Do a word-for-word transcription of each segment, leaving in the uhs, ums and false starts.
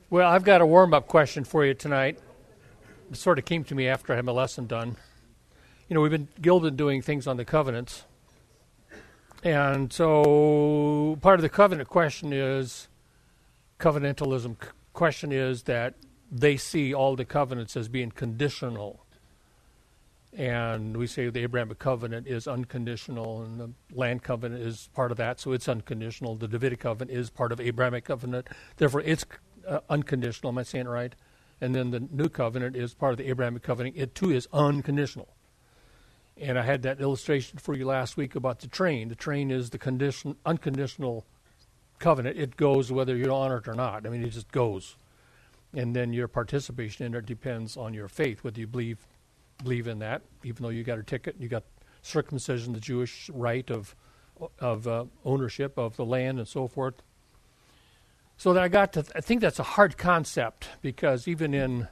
Well, I've got a warm-up question for you tonight. It sort of came to me after I had my lesson done. You know, we've been gilded doing things on the covenants. And so part of the covenant question is, covenantalism c- question is that they see all the covenants as being conditional. And we say the Abrahamic covenant is unconditional, and the land covenant is part of that, so it's unconditional. The Davidic covenant is part of Abrahamic covenant, therefore it's uh, unconditional. Am I saying it right? And then the new covenant is part of the Abrahamic covenant. It too is unconditional. And I had that illustration for you last week about the train. The train is the condition, unconditional covenant. It goes whether you're on it or not. I mean, it just goes. And then your participation in it depends on your faith, whether you believe believe in that, even though you got a ticket, you got circumcision, the Jewish right of of uh, ownership of the land and so forth. So that I got to, th- I think that's a hard concept, because even in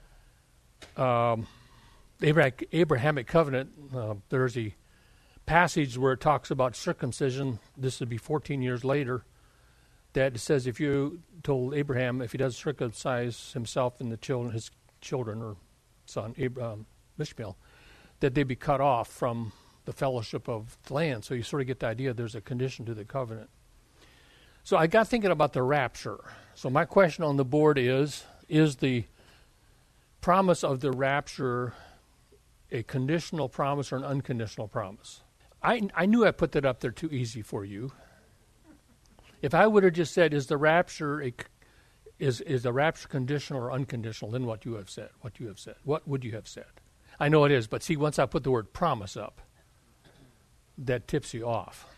um, the Abrahamic, Abrahamic covenant, uh, there's a passage where it talks about circumcision. This would be fourteen years later, that it says if you told Abraham if he does circumcise himself and the children, his children or son, Abraham, Ishmael, that they be cut off from the fellowship of the land. So you sort of get the idea there's a condition to the covenant. So I got thinking about the rapture. So my question on the board is, is the promise of the rapture a conditional promise or an unconditional promise? I, I knew I put that up there too easy for you. If I would have just said, is the rapture a, is is the rapture conditional or unconditional, then what you have said, what you have said, what would you have said? I know it is, but see, once I put the word promise up, that tips you off.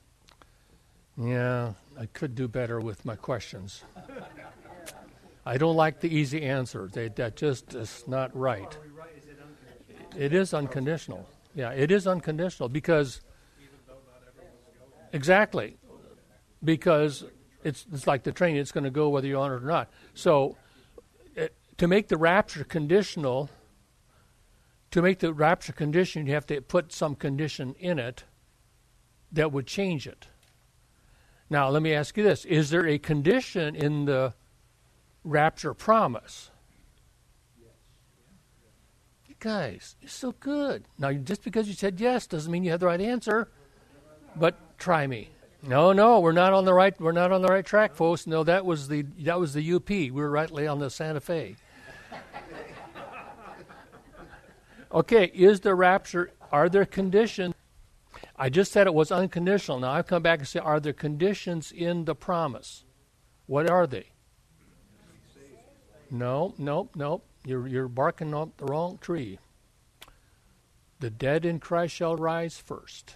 Yeah, I could do better with my questions. I don't like the easy answer. They, that just is not right. It is unconditional. Yeah, it is unconditional because, exactly, because it's it's like the train. It's going to go whether you're on it or not. So it, to make the rapture conditional, to make the rapture condition, you have to put some condition in it that would change it. Now, let me ask you this. Is there a condition in the rapture promise? You guys, you're so good. Now, just because you said yes doesn't mean you have the right answer, but try me. No, no, we're not on the right. We're not on the right track, folks. No, that was the that was the U P. We were rightly on the Santa Fe. Okay, is the rapture? Are there conditions? I just said it was unconditional. Now I come back and say, are there conditions in the promise? What are they? No, no, no. You're you're barking up the wrong tree. The dead in Christ shall rise first.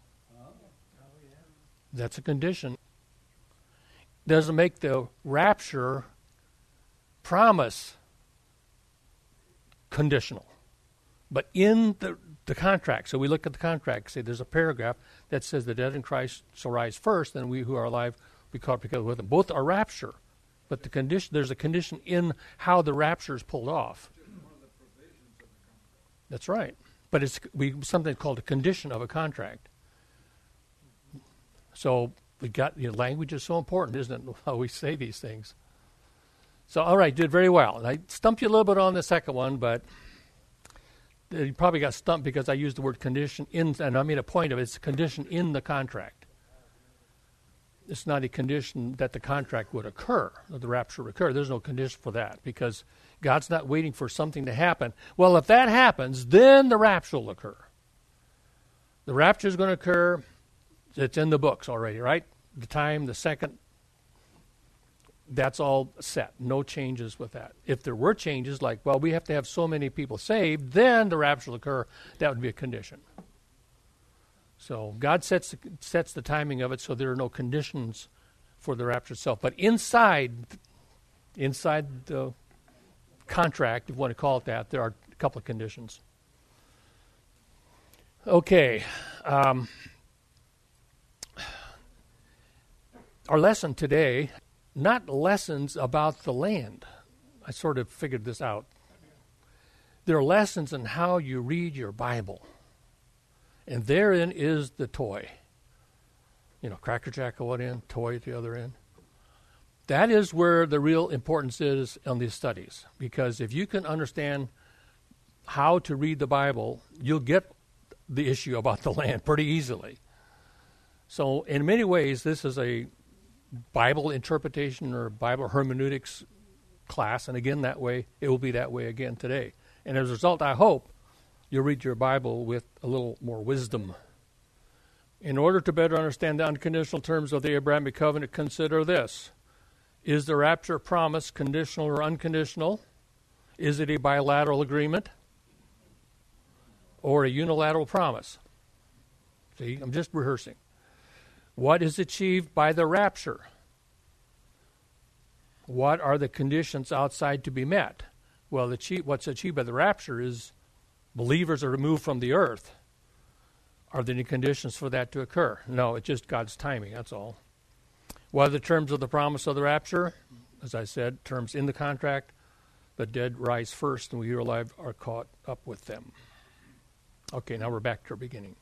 That's a condition. Doesn't make the rapture promise conditional. But in the, the contract, so we look at the contract, say there's a paragraph that says the dead in Christ shall rise first, and we who are alive be caught up together with them. Both are rapture. But the condition, there's a condition in how the rapture is pulled off. That's right. But it's we something called a condition of a contract. So we got, you know, language is so important, isn't it? How we say these things. So all right, did very well. And I stumped you a little bit on the second one, but you probably got stumped because I used the word condition in, and I made a point of it. It's a condition in the contract. It's not a condition that the contract would occur, that the rapture would occur. There's no condition for that because God's not waiting for something to happen. Well, if that happens, then the rapture will occur. The rapture is going to occur. It's in the books already, right? The time, the second, that's all set. No changes with that. If there were changes, like, well, we have to have so many people saved, then the rapture will occur. That would be a condition. So God sets the, sets the timing of it, so there are no conditions for the rapture itself. But inside, inside the contract, if you want to call it that, there are a couple of conditions. Okay. Um, our lesson today, not lessons about the land. I sort of figured this out. There are lessons in how you read your Bible. And therein is the toy. You know, Cracker Jack at one end, toy at the other end. That is where the real importance is on these studies. Because if you can understand how to read the Bible, you'll get the issue about the land pretty easily. So in many ways, this is a Bible interpretation or Bible hermeneutics class. And again, that way, it will be that way again today. And as a result, I hope you'll read your Bible with a little more wisdom. In order to better understand the unconditional terms of the Abrahamic covenant, consider this. Is the rapture promise conditional or unconditional? Is it a bilateral agreement or a unilateral promise? See, I'm just rehearsing. What is achieved by the rapture? What are the conditions outside to be met? Well, the, what's achieved by the rapture is believers are removed from the earth. Are there any conditions for that to occur? No, it's just God's timing, that's all. What are the terms of the promise of the rapture? As I said, terms in the contract. The dead rise first, and we who are alive are caught up with them. Okay, now we're back to our beginning.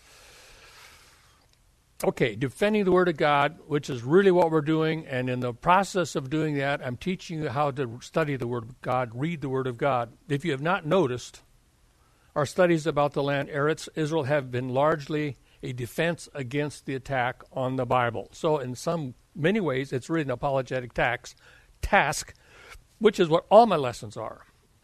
Okay, defending the Word of God, which is really what we're doing, and in the process of doing that, I'm teaching you how to study the Word of God, read the Word of God. If you have not noticed, our studies about the land Eretz Israel have been largely a defense against the attack on the Bible. So in some many ways, it's really an apologetic tax, task, which is what all my lessons are.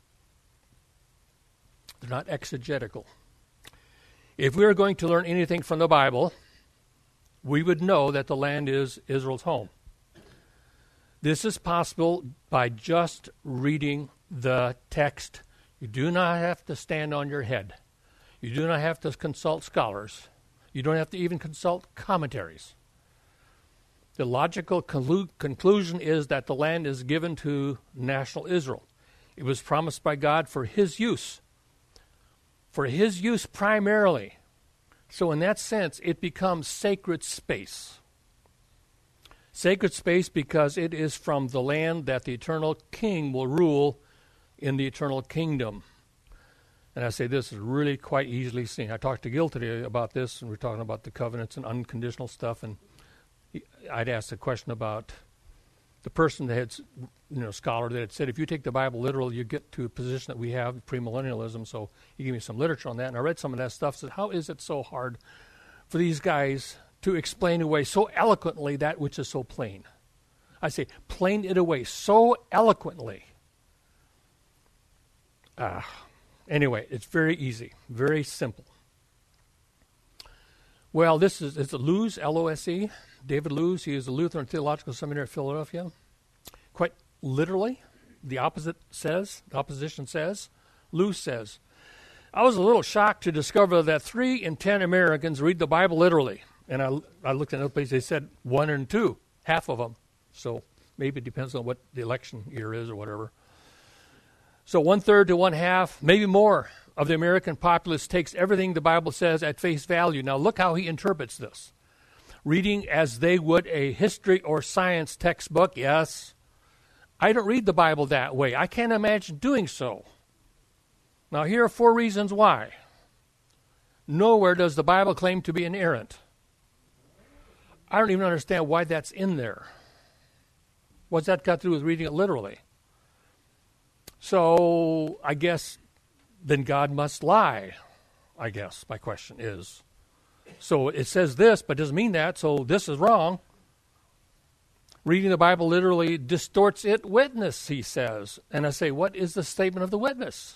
They're not exegetical. If we are going to learn anything from the Bible, we would know that the land is Israel's home. This is possible by just reading the text. You do not have to stand on your head. You do not have to consult scholars. You don't have to even consult commentaries. The logical conclu- conclusion is that the land is given to national Israel. It was promised by God for his use. For his use primarily. So in that sense, it becomes sacred space. Sacred space because it is from the land that the eternal king will rule in the eternal kingdom. And I say this is really quite easily seen. I talked to Gil today about this, and we we're talking about the covenants and unconditional stuff, and he, I'd asked a question about the person that had, you know, scholar that had said, if you take the Bible literal, you get to a position that we have, premillennialism. So he gave me some literature on that, and I read some of that stuff, said, how is it so hard for these guys to explain away so eloquently that which is so plain? I say, plain it away so eloquently. Ah. Anyway, it's very easy, very simple. Well, this is it's a Lose, L O S E, David Lose. He is a Lutheran Theological Seminary at Philadelphia. Quite literally, the opposite says, the opposition says, Lose says, I was a little shocked to discover that three in ten Americans read the Bible literally. And I, I looked at another place, they said one in two, half of them. So maybe it depends on what the election year is or whatever. So one-third to one-half, maybe more, of the American populace takes everything the Bible says at face value. Now look how he interprets this. Reading as they would a history or science textbook, yes. I don't read the Bible that way. I can't imagine doing so. Now here are four reasons why. Nowhere does the Bible claim to be inerrant. I don't even understand why that's in there. What's that got to do with reading it literally? So I guess then God must lie, I guess my question is. So it says this, but doesn't mean that, so this is wrong. Reading the Bible literally distorts its witness, he says. And I say, what is the statement of the witness?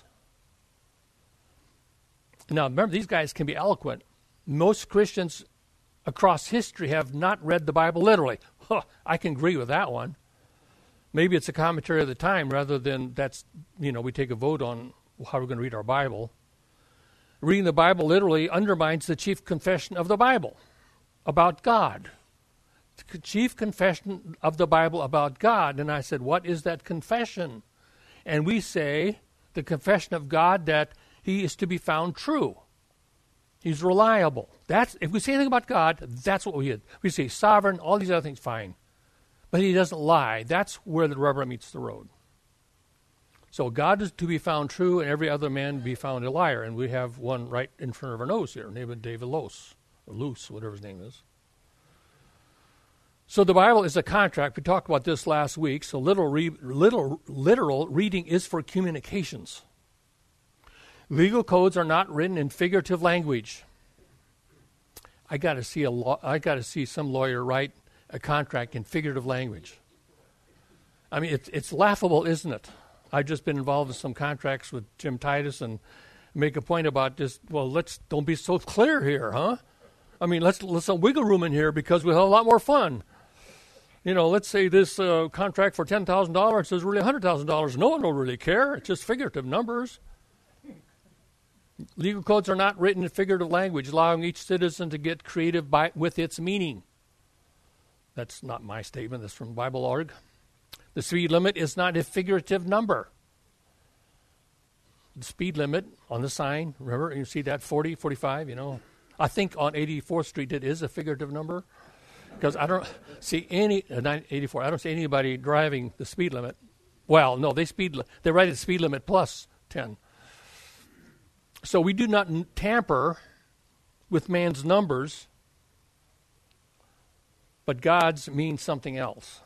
Now, remember, these guys can be eloquent. Most Christians across history have not read the Bible literally. Huh, I can agree with that one. Maybe it's a commentary of the time rather than that's, you know, we take a vote on how we're going to read our Bible. Reading the Bible literally undermines the chief confession of the Bible about God. The chief confession of the Bible about God. And I said, what is that confession? And we say the confession of God that he is to be found true. He's reliable. That's if we say anything about God, that's what we did. We say sovereign, all these other things, fine. But he doesn't lie. That's where the rubber meets the road. So God is to be found true, and every other man be found a liar. And we have one right in front of our nose here, named David Lose, or Luce, whatever his name is. So the Bible is a contract. We talked about this last week. So literal, re- literal, literal reading is for communications. Legal codes are not written in figurative language. I got to see a law. I got to see some lawyer write a contract in figurative language. I mean, it's it's laughable, isn't it? I've just been involved in some contracts with Jim Titus and make a point about this. Well, let's don't be so clear here, huh? I mean, let's let's some wiggle room in here because we'll have a lot more fun. You know, let's say this uh, contract for ten thousand dollars is really one hundred thousand dollars. No one will really care. It's just figurative numbers. Legal codes are not written in figurative language, allowing each citizen to get creative by, with its meaning. That's not my statement. That's from Bible dot org. The speed limit is not a figurative number. The speed limit on the sign, remember, you see that forty, forty-five, you know. I think on eighty-fourth Street it is a figurative number because I don't see any, uh, eighty-four, I don't see anybody driving the speed limit. Well, no, they speed, they write the speed limit plus ten. So we do not n- tamper with man's numbers, but God's means something else.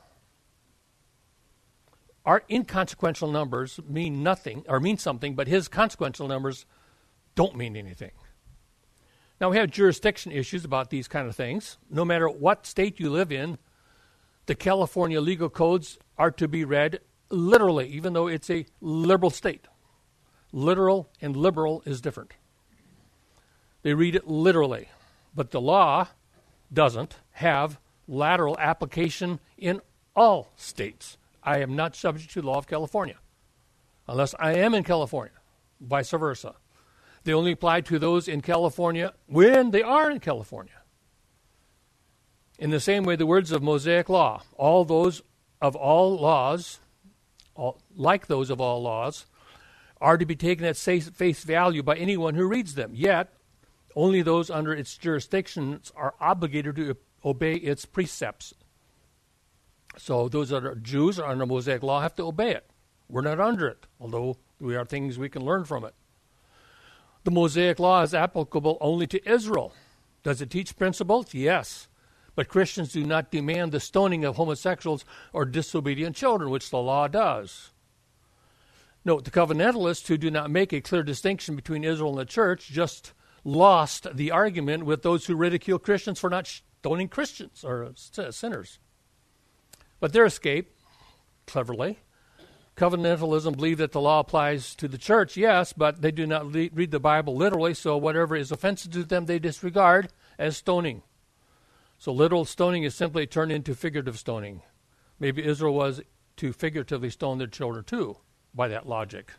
Our inconsequential numbers mean nothing, or mean something, but his consequential numbers don't mean anything. Now, we have jurisdiction issues about these kind of things. No matter what state you live in, the California legal codes are to be read literally, even though it's a liberal state. Literal and liberal is different. They read it literally, but the law doesn't have lateral application in all states. I am not subject to the law of California, unless I am in California, vice versa. They only apply to those in California when they are in California. In the same way, the words of Mosaic law, all those of all laws, all, like those of all laws, are to be taken at face value by anyone who reads them. Yet, only those under its jurisdictions are obligated to obey its precepts. So those that are Jews are under Mosaic law have to obey it. We're not under it, although we are things we can learn from it. The Mosaic law is applicable only to Israel. Does it teach principles? Yes. But Christians do not demand the stoning of homosexuals or disobedient children, which the law does. Note, the covenantalists who do not make a clear distinction between Israel and the church just lost the argument with those who ridicule Christians for not stoning Christians or sinners. But their escape, cleverly, covenantalism believe that the law applies to the church, yes, but they do not le- read the Bible literally, so whatever is offensive to them they disregard as stoning. So literal stoning is simply turned into figurative stoning. Maybe Israel was to figuratively stone their children too, by that logic.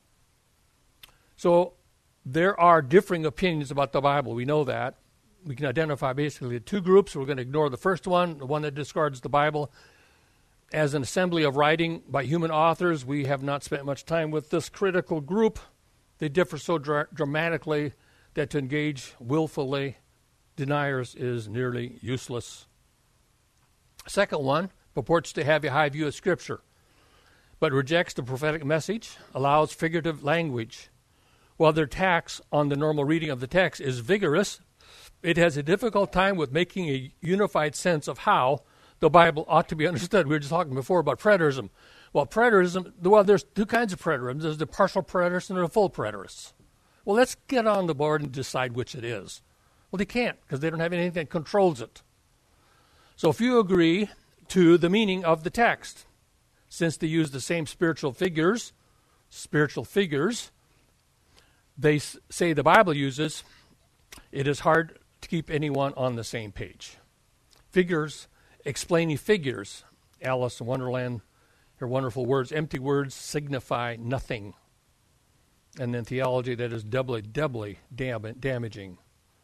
So there are differing opinions about the Bible. We know that. We can identify basically two groups. We're going to ignore the first one, the one that discards the Bible as an assembly of writing by human authors. We have not spent much time with this critical group. They differ so dra- dramatically that to engage willfully deniers is nearly useless. Second one purports to have a high view of Scripture, but rejects the prophetic message, allows figurative language. While their tax on the normal reading of the text is vigorous, it has a difficult time with making a unified sense of how the Bible ought to be understood. We were just talking before about preterism. Well, preterism, well, there's two kinds of preterism. There's the partial preterists and the full preterists. Well, let's get on the board and decide which it is. Well, they can't because they don't have anything that controls it. So if you agree to the meaning of the text, since they use the same spiritual figures, spiritual figures, they s- say the Bible uses, it is hard to keep anyone on the same page. Figures explaining figures. Alice in Wonderland, her wonderful words, empty words signify nothing. And then theology that is doubly, doubly dam- damaging.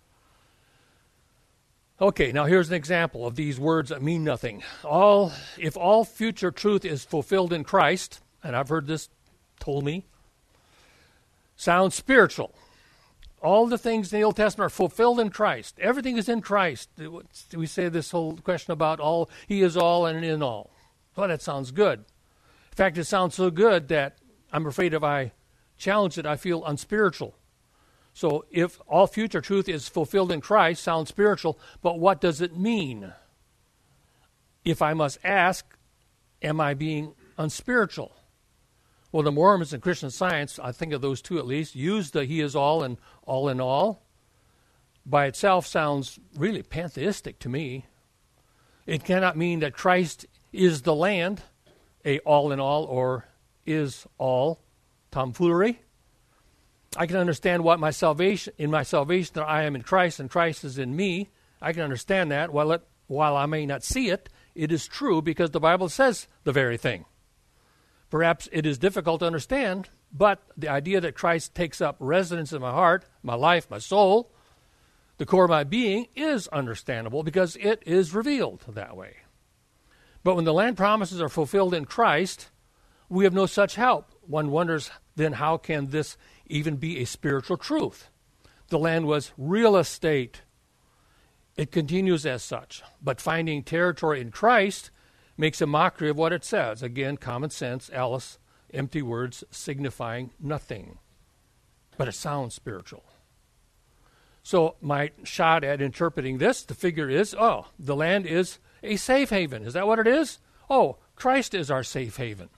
Okay, now here's an example of these words that mean nothing. All, if all future truth is fulfilled in Christ, and I've heard this told me, sounds spiritual. All the things in the Old Testament are fulfilled in Christ. Everything is in Christ. We say this whole question about all, he is all and in all. Well, that sounds good. In fact, it sounds so good that I'm afraid if I challenge it, I feel unspiritual. So if all future truth is fulfilled in Christ, sounds spiritual, but what does it mean? if I must ask, am I being unspiritual? Well, the Mormons and Christian Science, I think of those two at least, use the he is all and all in all. By itself sounds really pantheistic to me. It cannot mean that Christ is the land, a all in all, or is all tomfoolery. I can understand what my salvation, in my salvation that I am in Christ and Christ is in me. I can understand that. While, it, while I may not see it, it is true because the Bible says the very thing. Perhaps it is difficult to understand, but the idea that Christ takes up residence in my heart, my life, my soul, the core of my being is understandable because it is revealed that way. But when the land promises are fulfilled in Christ, we have no such help. One wonders then how can this even be a spiritual truth? The land was real estate. It continues as such. But finding territory in Christ makes a mockery of what it says. Again, common sense, Alice, empty words signifying nothing. But it sounds spiritual. So my shot at interpreting this, the figure is, oh, the land is a safe haven. Is that what it is? Oh, Christ is our safe haven.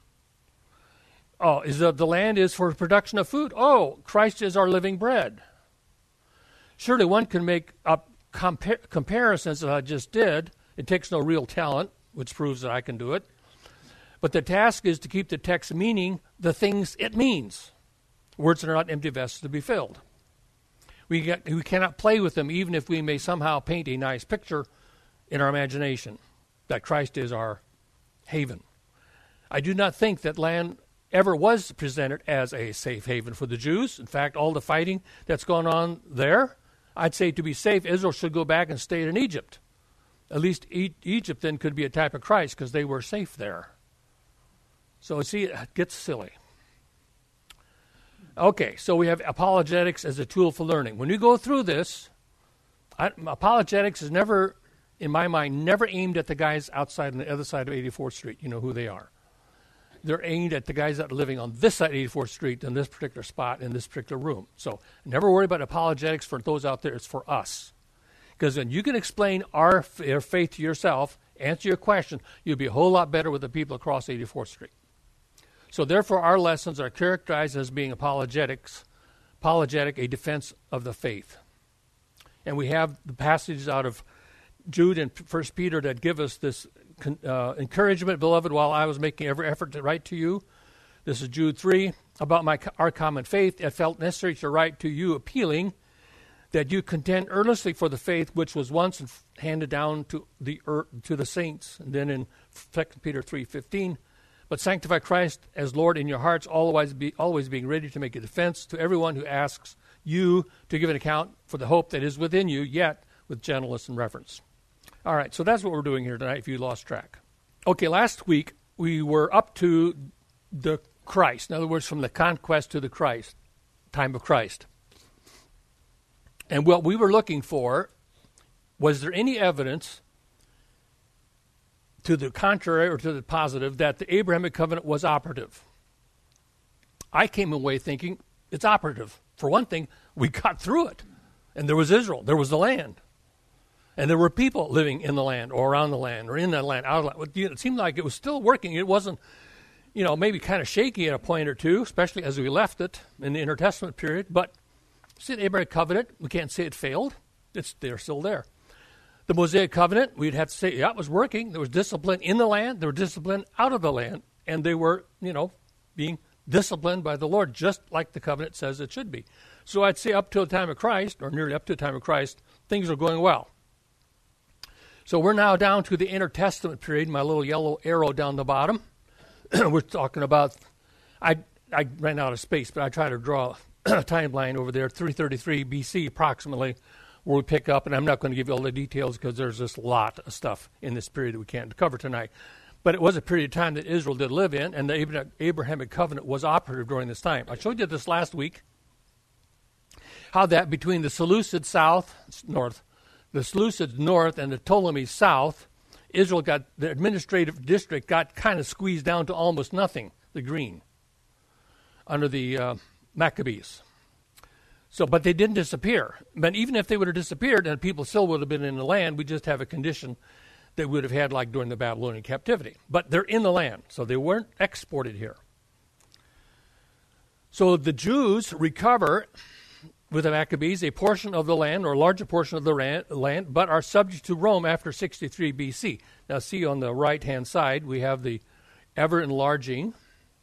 Oh, is the, the land is for production of food? Oh, Christ is our living bread. Surely one can make up compar- comparisons that I just did. It takes no real talent, which proves that I can do it. But the task is to keep the text meaning the things it means. Words that are not empty vessels to be filled. We, get, we cannot play with them even if we may somehow paint a nice picture in our imagination that Christ is our haven. I do not think that land ever was presented as a safe haven for the Jews. In fact, all the fighting that's gone on there, I'd say to be safe, Israel should go back and stay in Egypt. At least e- Egypt then could be a type of Christ because they were safe there. So see, it gets silly. Okay, so we have apologetics as a tool for learning. When you go through this, I, apologetics is never, in my mind, never aimed at the guys outside on the other side of eighty-fourth Street. You know who they are. They're aimed at the guys that are living on this side of eighty-fourth Street in this particular spot in this particular room. So never worry about apologetics for those out there. It's for us. Because when you can explain our, our faith to yourself, answer your question, you'll be a whole lot better with the people across eighty-fourth Street. So therefore, our lessons are characterized as being apologetics, apologetic, a defense of the faith. And we have the passages out of Jude and First Peter that give us this uh, encouragement, beloved, while I was making every effort to write to you. This is Jude three, about my our common faith. It felt necessary to write to you, appealing that you contend earnestly for the faith which was once handed down to the to the saints. And then in Second Peter three fifteen, but sanctify Christ as Lord in your hearts, always be always being ready to make a defense to everyone who asks you to give an account for the hope that is within you, yet with gentleness and reverence. All right, so that's what we're doing here tonight, if you lost track. Okay, last week we were up to the Christ. In other words, from the conquest to the Christ, time of Christ. And what we were looking for, was there any evidence to the contrary or to the positive that the Abrahamic covenant was operative? I came away thinking it's operative. For one thing, we got through it. And there was Israel. There was the land. And there were people living in the land or around the land or in that land, out of the land. It seemed like it was still working. It wasn't, you know, maybe kind of shaky at a point or two, especially as we left it in the intertestament period. But see the Abrahamic covenant, we can't say it failed. It's they're still there. The Mosaic covenant, we'd have to say, yeah, it was working. There was discipline in the land. There was discipline out of the land. And they were, you know, being disciplined by the Lord, just like the covenant says it should be. So I'd say up to the time of Christ, or nearly up to the time of Christ, things are going well. So we're now down to the intertestament period, my little yellow arrow down the bottom. We're talking about, I I ran out of space, but I tried to draw a timeline over there, three thirty-three B C approximately, where we pick up, and I'm not going to give you all the details because there's just a lot of stuff in this period that we can't cover tonight. But it was a period of time that Israel did live in, and the Abrahamic covenant was operative during this time. I showed you this last week, how that between the Seleucid south, north, the Seleucid north and the Ptolemy south, Israel got, the administrative district got kind of squeezed down to almost nothing, the green, under the uh, Maccabees. So, but they didn't disappear. But even if they would have disappeared and people still would have been in the land, we just have a condition they would have had like during the Babylonian captivity. But they're in the land, so they weren't exported here. So the Jews recover with the Maccabees a portion of the land, or a larger portion of the ran- land, but are subject to Rome after sixty-three B C. Now see on the right-hand side, we have the ever-enlarging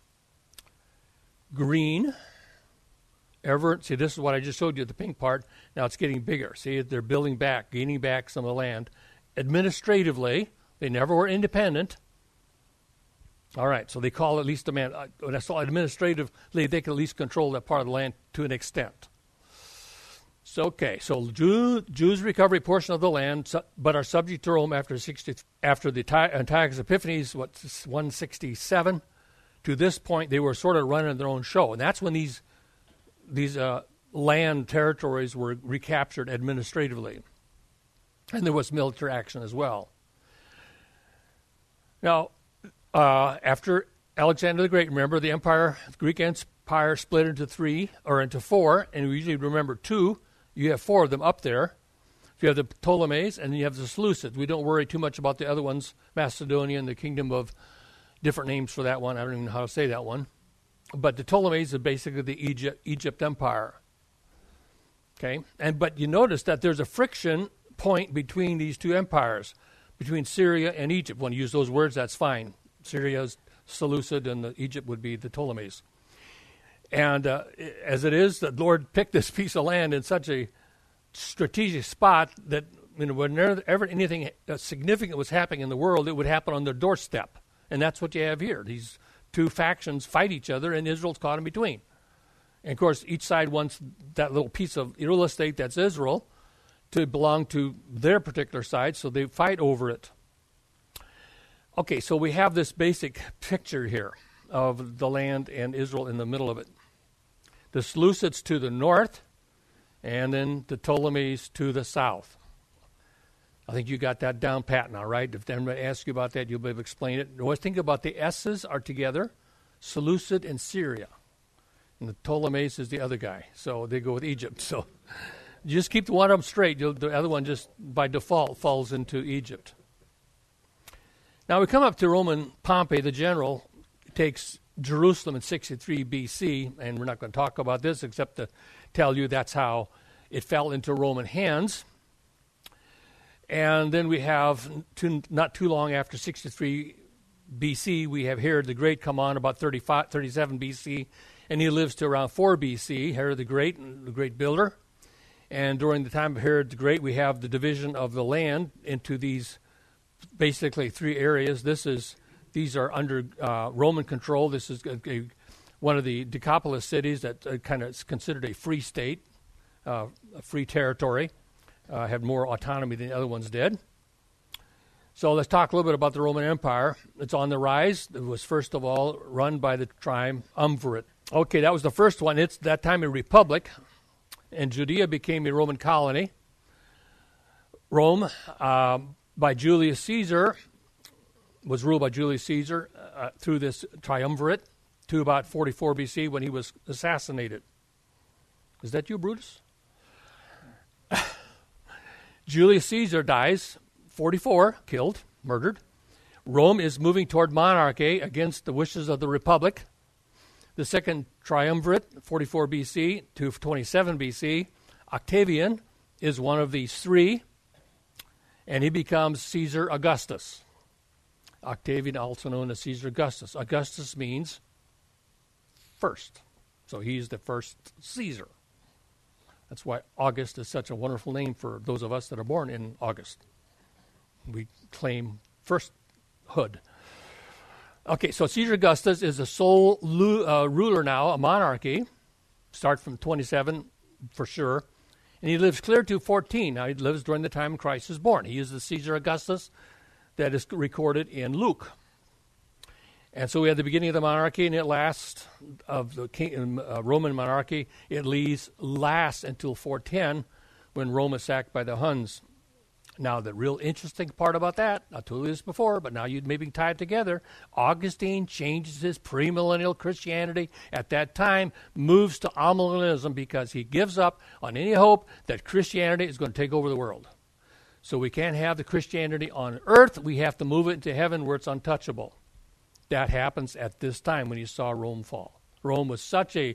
green, ever, see this is what I just showed you, the pink part. Now it's getting bigger. See, they're building back, gaining back some of the land. Administratively, they never were independent. All right, so they call at least a man, uh, that's all administratively, they can at least control that part of the land to an extent. So, okay, so Jew, Jews recover a portion of the land, su- but are subject to Rome after sixty, after the Antiochus Epiphanes, what, one sixty-seven. To this point, they were sort of running their own show, and that's when these these uh, land territories were recaptured administratively, and there was military action as well. Now, uh, after Alexander the Great, remember the empire, the Greek empire split into three or into four, and we usually remember two. You have four of them up there. You have the Ptolemies, and you have the Seleucids. We don't worry too much about the other ones, Macedonia and the kingdom of, different names for that one. I don't even know how to say that one. But the Ptolemies are basically the Egypt, Egypt Empire. Okay, and but you notice that there's a friction point between these two empires, between Syria and Egypt. When you use those words, that's fine. Syria's Seleucid, and the Egypt would be the Ptolemies. And uh, as it is, the Lord picked this piece of land in such a strategic spot that, you know, whenever anything significant was happening in the world, it would happen on their doorstep. And that's what you have here. These two factions fight each other, and Israel's caught in between. And, of course, each side wants that little piece of real estate that's Israel to belong to their particular side, so they fight over it. Okay, so we have this basic picture here of the land and Israel in the middle of it. The Seleucids to the north, and then the Ptolemies to the south. I think you got that down pat now, right? If anybody asks you about that, you'll be able to explain it. Always think about the S's are together, Seleucid and Syria. And the Ptolemies is the other guy, so they go with Egypt. So you just keep the one of them straight. You'll, the other one just by default falls into Egypt. Now we come up to Roman Pompey, the general, takes Jerusalem in sixty-three B C, and we're not going to talk about this except to tell you that's how it fell into Roman hands. And then we have, too, not too long after sixty-three B C, we have Herod the Great come on about thirty-five, thirty-seven B C, and he lives to around four B C, Herod the Great, the great builder. And during the time of Herod the Great, we have the division of the land into these basically three areas. This is These are under uh, Roman control. This is a, a, one of the Decapolis cities that uh, kind of is considered a free state, uh, a free territory, uh, had more autonomy than the other ones did. So let's talk a little bit about the Roman Empire. It's on the rise. It was first of all run by the triumvirate. Okay, that was the first one. It's that time a republic, and Judea became a Roman colony. Rome, um, by Julius Caesar, was ruled by Julius Caesar uh, through this triumvirate to about forty-four B C when he was assassinated. Is that you, Brutus? Julius Caesar dies, forty-four, killed, murdered. Rome is moving toward monarchy against the wishes of the Republic. The second triumvirate, forty-four B C to twenty-seven B C, Octavian is one of these three, and he becomes Caesar Augustus. Octavian, also known as Caesar Augustus. Augustus means first. So he's the first Caesar. That's why August is such a wonderful name for those of us that are born in August. We claim firsthood. Okay, so Caesar Augustus is the sole lu- uh, ruler now, a monarchy. Start from twenty-seven for sure. And he lives clear to fourteen. Now he lives during the time Christ is born. He is the Caesar Augustus that is recorded in Luke. And so we have the beginning of the monarchy, and it lasts, of the king, uh, Roman monarchy, it leads, lasts until four ten, when Rome is sacked by the Huns. Now, the real interesting part about that, I told you this before, but now you'd maybe tie it together. Augustine changes his premillennial Christianity at that time, moves to amillennialism because he gives up on any hope that Christianity is going to take over the world. So we can't have the Christianity on earth. We have to move it into heaven where it's untouchable. That happens at this time when you saw Rome fall. Rome was such a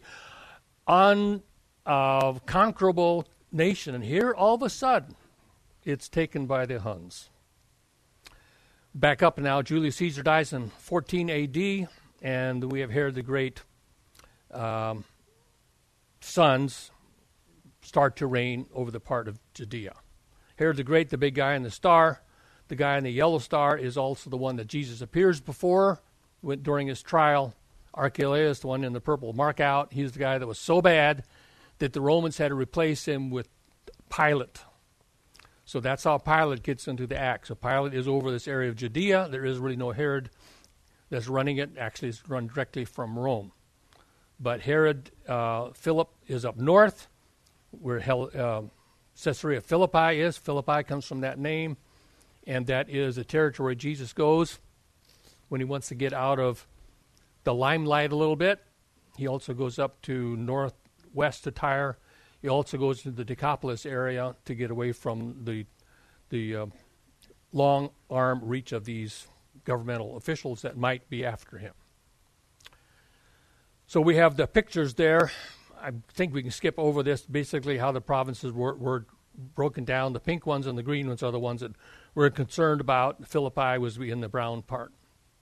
unconquerable uh, nation, and here all of a sudden it's taken by the Huns. Back up now, Julius Caesar dies in fourteen A D, and we have Herod the Great um, sons start to reign over the part of Judea. Herod the Great, the big guy in the star, the guy in the yellow star is also the one that Jesus appears before when, during his trial. Archelaus, the one in the purple mark out, he's the guy that was so bad that the Romans had to replace him with Pilate. So that's how Pilate gets into the act. So Pilate is over this area of Judea. There is really no Herod that's running it. Actually, it's run directly from Rome. But Herod uh, Philip is up north, where Hel- uh, Caesarea Philippi is. Philippi comes from that name, and that is the territory Jesus goes when he wants to get out of the limelight a little bit. He also goes up to northwest to Tyre. He also goes to the Decapolis area to get away from the the uh, long arm reach of these governmental officials that might be after him. So we have the pictures there. I think we can skip over this, basically how the provinces were, were broken down. The pink ones and the green ones are the ones that we're concerned about. Philippi was in the brown part.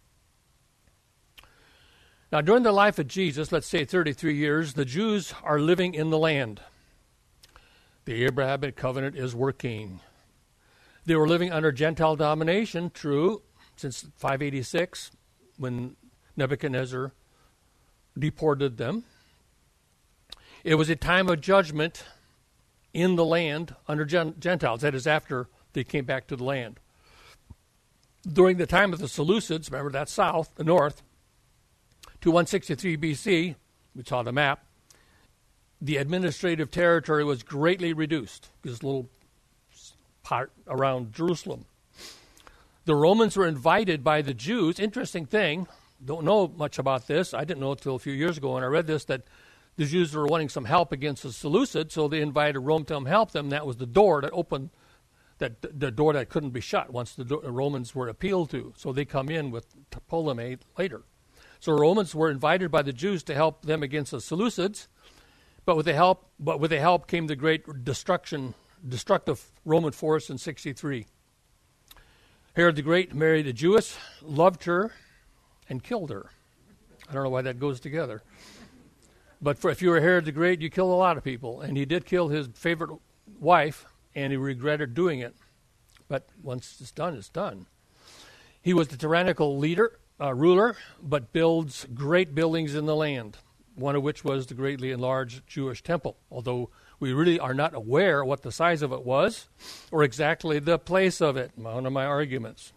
Now, during the life of Jesus, let's say thirty-three years, the Jews are living in the land. The Abrahamic covenant is working. They were living under Gentile domination, true, since five eighty-six, when Nebuchadnezzar deported them. It was a time of judgment in the land under Gentiles. That is, after they came back to the land. During the time of the Seleucids, remember that's south, the north, to one sixty-three B C, we saw the map, the administrative territory was greatly reduced, this little part around Jerusalem. The Romans were invited by the Jews. Interesting thing, don't know much about this. I didn't know until a few years ago when I read this, that the Jews were wanting some help against the Seleucids, so they invited Rome to help them. That was the door that opened, that the door that couldn't be shut once the, do- the Romans were appealed to. So they come in with Ptolemy later. So Romans were invited by the Jews to help them against the Seleucids, but with the help, but with the help came the great destruction, destructive Roman force in sixty-three. Herod the Great married a Jewess, loved her, and killed her. I don't know why that goes together. But for, if you were Herod the Great, you killed a lot of people, and he did kill his favorite wife, and he regretted doing it. But once it's done, it's done. He was the tyrannical leader. Uh, ruler, but builds great buildings in the land, one of which was the greatly enlarged Jewish temple, although we really are not aware what the size of it was or exactly the place of it, one of my arguments.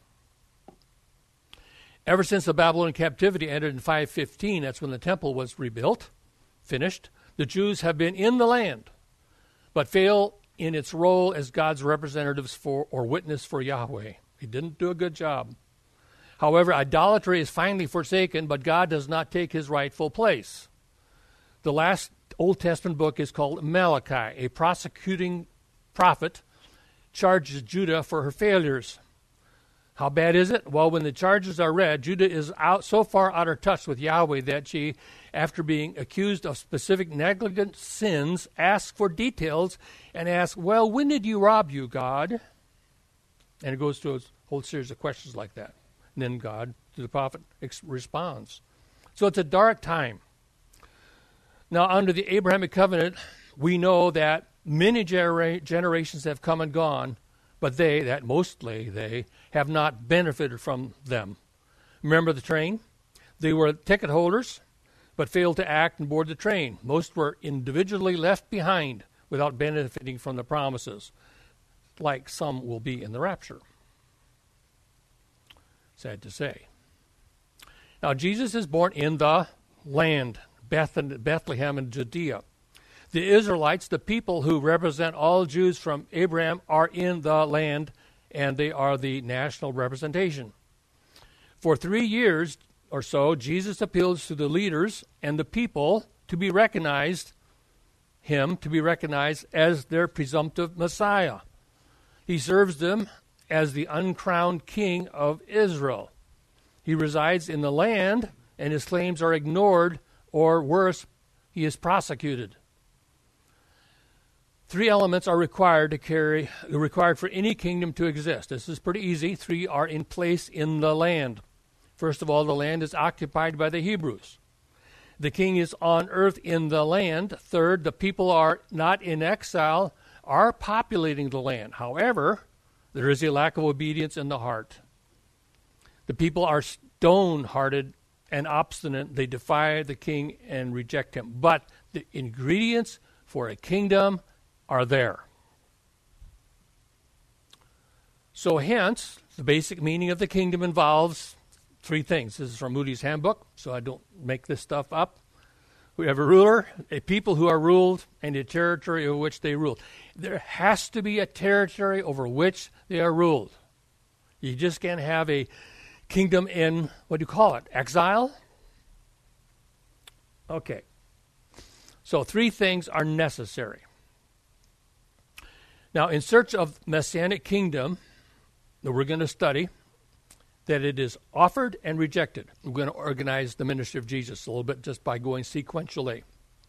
Ever since the Babylonian captivity ended in five fifteen, that's when the temple was rebuilt, finished, the Jews have been in the land, but fail in its role as God's representatives for or witness for Yahweh. He didn't do a good job. However, idolatry is finally forsaken, but God does not take his rightful place. The last Old Testament book is called Malachi. A prosecuting prophet charges Judah for her failures. How bad is it? Well, when the charges are read, Judah is out so far out of touch with Yahweh that she, after being accused of specific negligent sins, asks for details and asks, well, when did you rob you, God? And it goes through a whole series of questions like that. And then God, to the prophet, ex- responds. So it's a dark time. Now, under the Abrahamic covenant, we know that many genera- generations have come and gone, but they, that mostly they, have not benefited from them. Remember the train? They were ticket holders, but failed to act and board the train. Most were individually left behind without benefiting from the promises, like some will be in the rapture. Sad to say. Now, Jesus is born in the land, Bethlehem and Judea. The Israelites, the people who represent all Jews from Abraham, are in the land, and they are the national representation. For three years or so, Jesus appeals to the leaders and the people to be recognized, him to be recognized as their presumptive Messiah. He serves them as the uncrowned king of Israel. He resides in the land, and his claims are ignored, or worse, he is prosecuted. Three elements are required to carry required for any kingdom to exist. This is pretty easy. Three are in place in the land. First of all, the land is occupied by the Hebrews. The king is on earth in the land. Third, the people are not in exile, are populating the land. However, there is a lack of obedience in the heart. The people are stone-hearted and obstinate. They defy the king and reject him. But the ingredients for a kingdom are there. So hence, the basic meaning of the kingdom involves three things. This is from Moody's Handbook, so I don't make this stuff up. We have a ruler, a people who are ruled, and a territory over which they rule. There has to be a territory over which they are ruled. You just can't have a kingdom in, what do you call it, exile? Okay. So three things are necessary. Now, in search of Messianic kingdom that we're going to study, that it is offered and rejected. We're going to organize the ministry of Jesus a little bit just by going sequentially.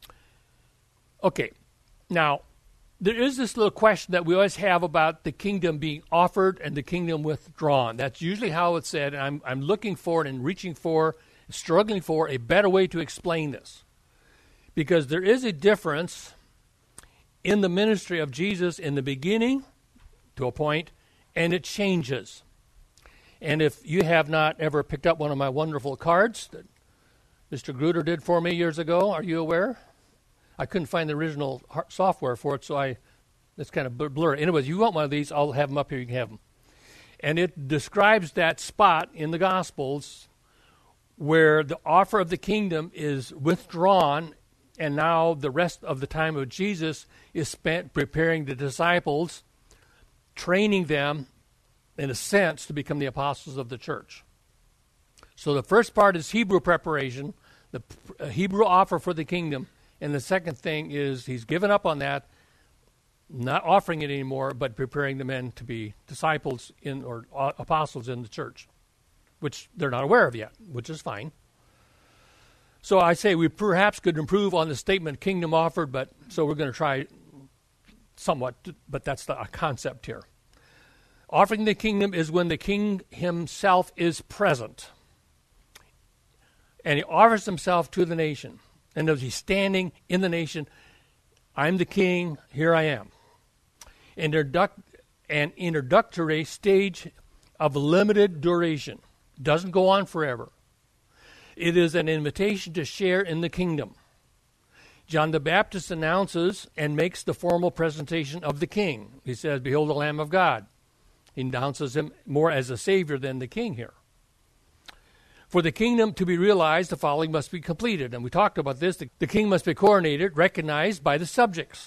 Okay, now, there is this little question that we always have about the kingdom being offered and the kingdom withdrawn. That's usually how it's said, and I'm, I'm looking for and reaching for, struggling for a better way to explain this. Because there is a difference in the ministry of Jesus in the beginning, to a point, and it changes. And if you have not ever picked up one of my wonderful cards that Mister Gruder did for me years ago, are you aware? I couldn't find the original software for it, so I it's kind of blurry. Anyways, you want one of these, I'll have them up here, you can have them. And it describes that spot in the Gospels where the offer of the kingdom is withdrawn, and now the rest of the time of Jesus is spent preparing the disciples, training them, in a sense, to become the apostles of the church. So the first part is Hebrew preparation, the uh, Hebrew offer for the kingdom, and the second thing is he's given up on that, not offering it anymore, but preparing the men to be disciples in or uh, apostles in the church, which they're not aware of yet, which is fine. So I say we perhaps could improve on the statement kingdom offered, but so we're going to try somewhat, but that's the uh, concept here. Offering the kingdom is when the king himself is present. And he offers himself to the nation. And as he's standing in the nation, I'm the king, here I am. Introduct, an introductory stage of limited duration. Doesn't go on forever. It is an invitation to share in the kingdom. John the Baptist announces and makes the formal presentation of the king. He says, "Behold the Lamb of God." He announces him more as a savior than the king here. For the kingdom to be realized, the following must be completed. And we talked about this. The, the king must be coronated, recognized by the subjects.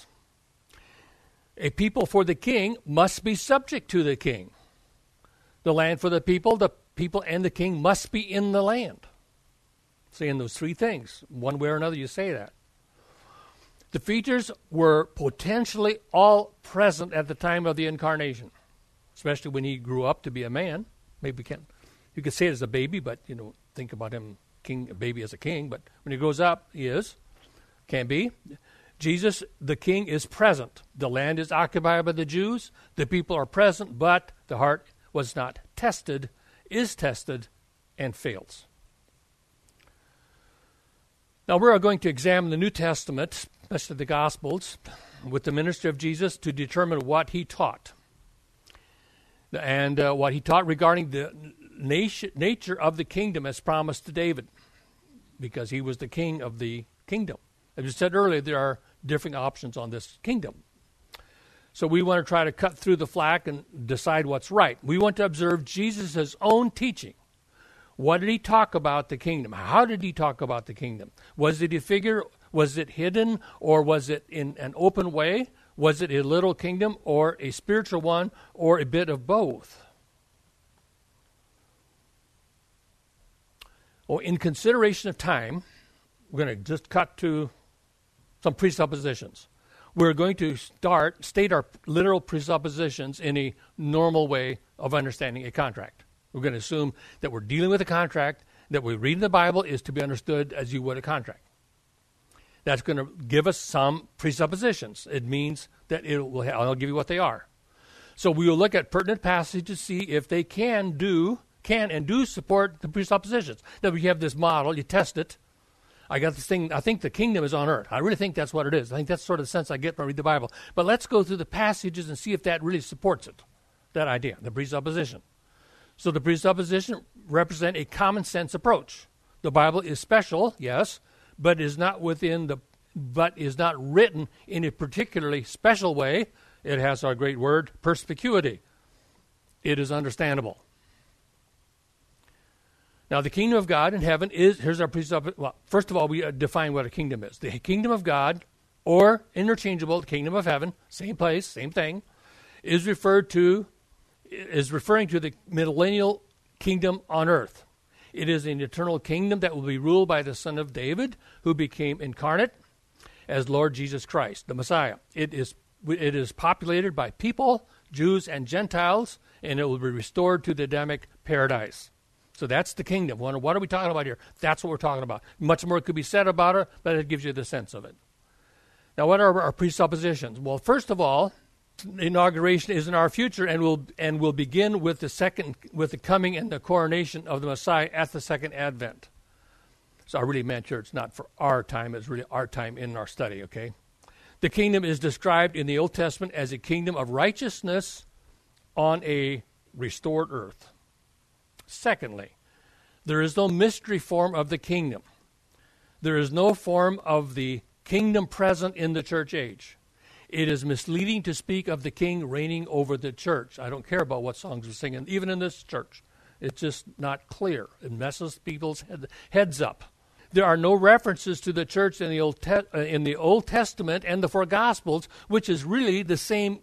A people for the king must be subject to the king. The land for the people, the people and the king must be in the land. Saying those three things. One way or another, you say that. The features were potentially all present at the time of the incarnation. Especially when he grew up to be a man. Maybe we can't, you could say it as a baby, but, you know, think about him, king, a baby as a king. But when he grows up, he is. Can be. Jesus, the king, is present. The land is occupied by the Jews. The people are present, but the heart was not tested, is tested, and fails. Now we are going to examine the New Testament, especially the Gospels, with the ministry of Jesus to determine what he taught. And uh, what he taught regarding the nation, nature of the kingdom as promised to David, because he was the king of the kingdom. As I said earlier, there are different options on this kingdom. So we want to try to cut through the flack and decide what's right. We want to observe Jesus' own teaching. What did he talk about the kingdom? How did he talk about the kingdom? Was it a figure? Was it hidden? Or was it in an open way? Was it a little kingdom or a spiritual one or a bit of both? Well, in consideration of time, we're going to just cut to some presuppositions. we're going to start state our literal presuppositions in a normal way of understanding a contract. We're going to assume that we're dealing with a contract, that we read in the Bible is to be understood as you would a contract. That's going to give us some presuppositions. It means that it will. Ha- I'll give you what they are. So we will look at pertinent passages to see if they can do, can and do support the presuppositions. Now we have this model. You test it. I got this thing. I think the kingdom is on earth. I really think that's what it is. I think that's sort of the sense I get when I read the Bible. But let's go through the passages and see if that really supports it. That idea, the presupposition. So the presupposition represent a common sense approach. The Bible is special, yes, but is not within the, but is not written in a particularly special way. It has our great word, perspicuity. It is understandable. Now, the kingdom of God in heaven is, here's our presupposition. Well, first of all, we define what a kingdom is. The kingdom of God, or interchangeable, the kingdom of heaven, same place, same thing, is referred to, is referring to the millennial kingdom on earth. It is an eternal kingdom that will be ruled by the Son of David, who became incarnate as Lord Jesus Christ, the Messiah. It is, it is populated by people, Jews and Gentiles, and it will be restored to the Edenic paradise. So that's the kingdom. What are we talking about here? That's what we're talking about. Much more could be said about it, but it gives you the sense of it. Now, what are our presuppositions? Well, first of all, inauguration is in our future, and will and will begin with the second, with the coming and the coronation of the Messiah at the second advent. So I really meant here it's not for our time; it's really our time in our study. Okay, the kingdom is described in the Old Testament as a kingdom of righteousness on a restored earth. Secondly, there is no mystery form of the kingdom. There is no form of the kingdom present in the church age. It is misleading to speak of the king reigning over the church. I don't care about what songs we're singing, even in this church. It's just not clear. It messes people's head, heads up. There are no references to the church in the Old Te- uh, in the Old Testament and the four Gospels, which is really the same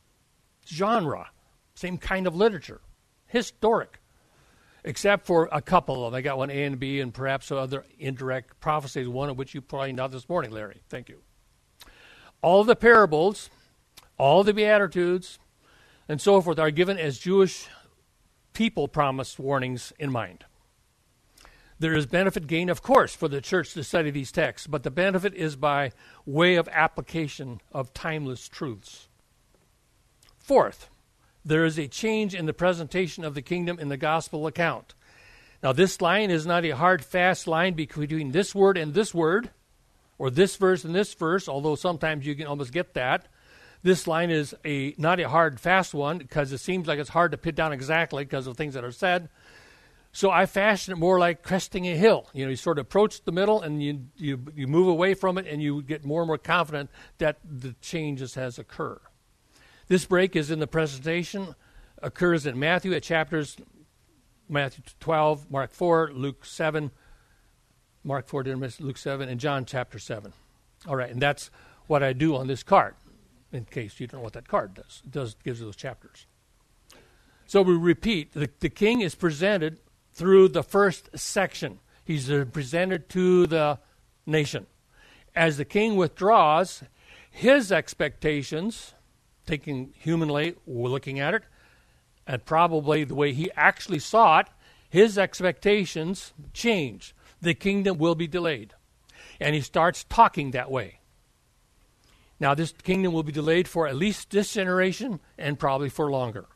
genre, same kind of literature, historic. Except for a couple of them. I got one A and B and perhaps other indirect prophecies, one of which you probably know this morning, Larry. Thank you. All the parables, all the Beatitudes, and so forth are given as Jewish people promised warnings in mind. There is benefit gain, of course, for the church to study these texts, but the benefit is by way of application of timeless truths. Fourth, there is a change in the presentation of the kingdom in the gospel account. Now, this line is not a hard, fast line between this word and this word, or this verse and this verse, although sometimes you can almost get that. This line is a not a hard, fast one because it seems like it's hard to pin down exactly because of things that are said. So I fashion it more like cresting a hill. You know, you sort of approach the middle and you you, you move away from it and you get more and more confident that the changes has occurred. This break is in the presentation, occurs in Matthew at chapters, Matthew twelve, Mark four, Luke seven, Mark four, didn't miss Luke seven, and John chapter seven. All right, and that's what I do on this card, in case you don't know what that card does. It does gives you those chapters. So we repeat, the, the king is presented through the first section. He's uh, presented to the nation. As the king withdraws, his expectations, taking humanly, we're looking at it, and probably the way he actually saw it, his expectations change. The kingdom will be delayed. And he starts talking that way. Now, this kingdom will be delayed for at least this generation and probably for longer.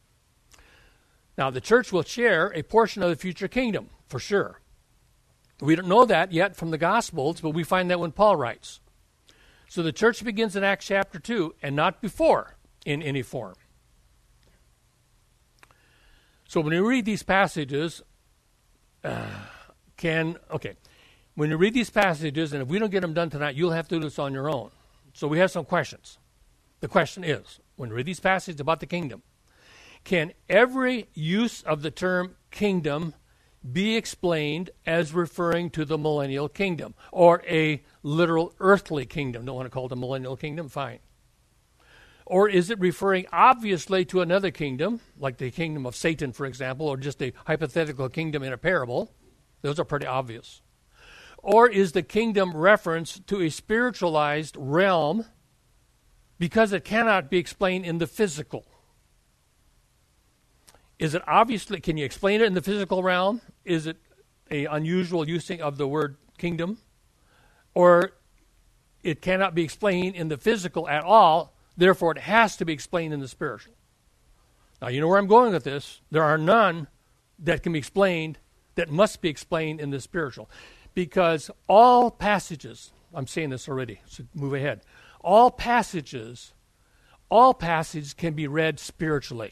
Now, the church will share a portion of the future kingdom, for sure. We don't know that yet from the Gospels, but we find that when Paul writes. So the church begins in Acts chapter two, and not before in any form. So when you read these passages, uh, can, okay, when you read these passages, and if we don't get them done tonight, you'll have to do this on your own. So we have some questions. The question is, when you read these passages about the kingdom, can every use of the term kingdom be explained as referring to the millennial kingdom or a literal earthly kingdom? Don't want to call it a millennial kingdom? Fine. Or is it referring obviously to another kingdom, like the kingdom of Satan, for example, or just a hypothetical kingdom in a parable? Those are pretty obvious. Or is the kingdom reference to a spiritualized realm because it cannot be explained in the physical. Is it obviously, can you explain it in the physical realm? Is it an unusual using of the word kingdom? Or it cannot be explained in the physical at all, therefore it has to be explained in the spiritual. Now, you know where I'm going with this. There are none that can be explained that must be explained in the spiritual. Because all passages, I'm saying this already, so move ahead. All passages, all passages can be read spiritually.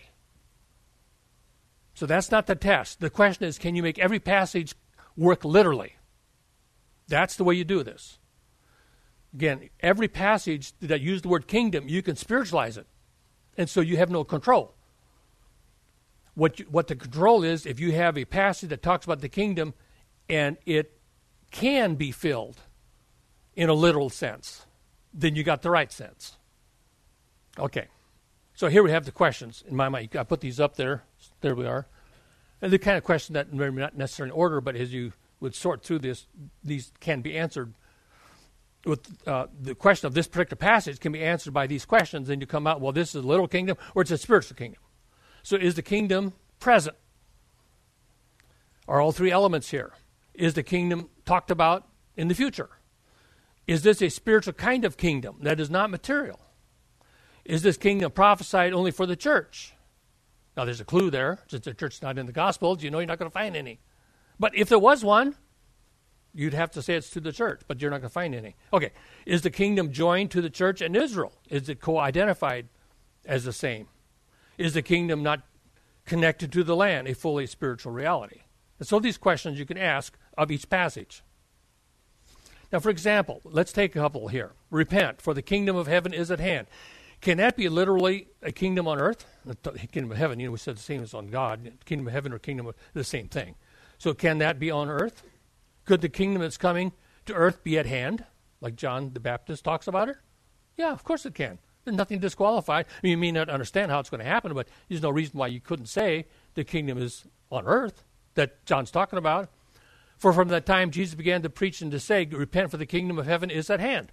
So that's not the test. The question is, can you make every passage work literally? That's the way you do this. Again, every passage that uses the word kingdom, you can spiritualize it. And so you have no control. What you, what the control is, if you have a passage that talks about the kingdom and it can be filled in a literal sense, then you got the right sense. Okay. So here we have the questions in my mind. I put these up there. There we are. And the kind of question that maybe not necessarily in order, but as you would sort through this, these can be answered. With uh, the question of this particular passage can be answered by these questions, and you come out, well, this is a literal kingdom or it's a spiritual kingdom. So is the kingdom present? Are all three elements here? Is the kingdom talked about in the future? Is this a spiritual kind of kingdom that is not material? Is this kingdom prophesied only for the church? Now, there's a clue there. Since the church is not in the Gospels, you know you're not going to find any. But if there was one, you'd have to say it's to the church, but you're not going to find any. Okay, is the kingdom joined to the church and Israel? Is it co-identified as the same? Is the kingdom not connected to the land, a fully spiritual reality? And so these questions you can ask of each passage. Now, for example, let's take a couple here. Repent, for the kingdom of heaven is at hand. Can that be literally a kingdom on earth? The kingdom of heaven, you know, we said the same as on God. Kingdom of heaven or kingdom of the same thing. So can that be on earth? Could the kingdom that's coming to earth be at hand, like John the Baptist talks about it? Yeah, of course it can. There's nothing disqualified. I mean, you may not understand how it's going to happen, but there's no reason why you couldn't say the kingdom is on earth that John's talking about. For from that time Jesus began to preach and to say, repent, for the kingdom of heaven is at hand.